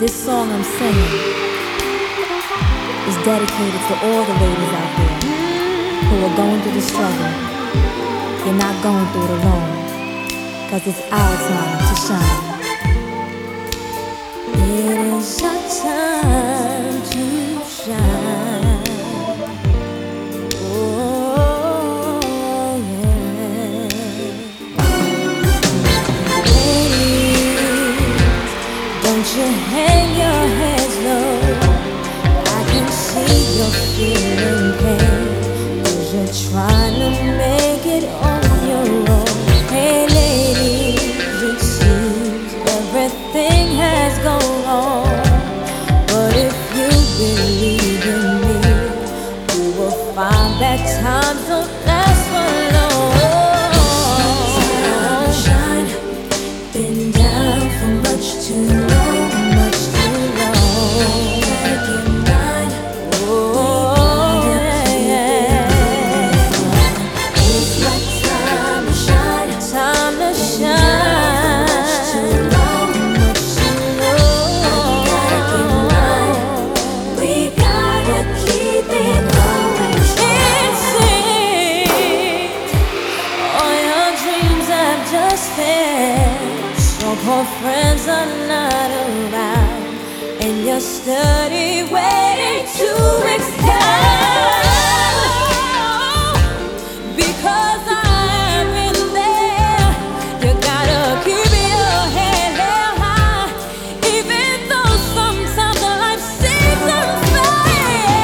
This song I'm singing is dedicated to all the ladies out there who are going through the struggle. You're not going through it alone, 'cause it's our time to shine. It is our time to shine. Oh, yeah. Ladies, don't you hang your heads low. I can see you're feeling pain, 'cause you're trying to make it on your own. Hey ladies, it seems everything has gone wrong, but if you believe in me, you will find that times don't last for long. Shine, been down for much too long, much too long. Gotta get mine. Oh, yeah. It's my time to shine, time to shine. Much too long, much too long. Gotta get mine. We gotta keep it going. It seems all your dreams have just failed. So-called friends are not around, and you're steady waiting to exhale. Because I've been there, you gotta keep your head held high, even though sometimes life seems unfair.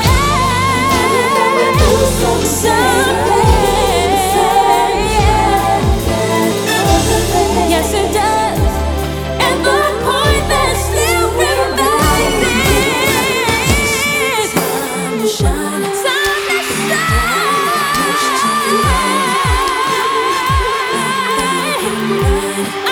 Yes, it does. And the point that still remains is time to shine, time to shine.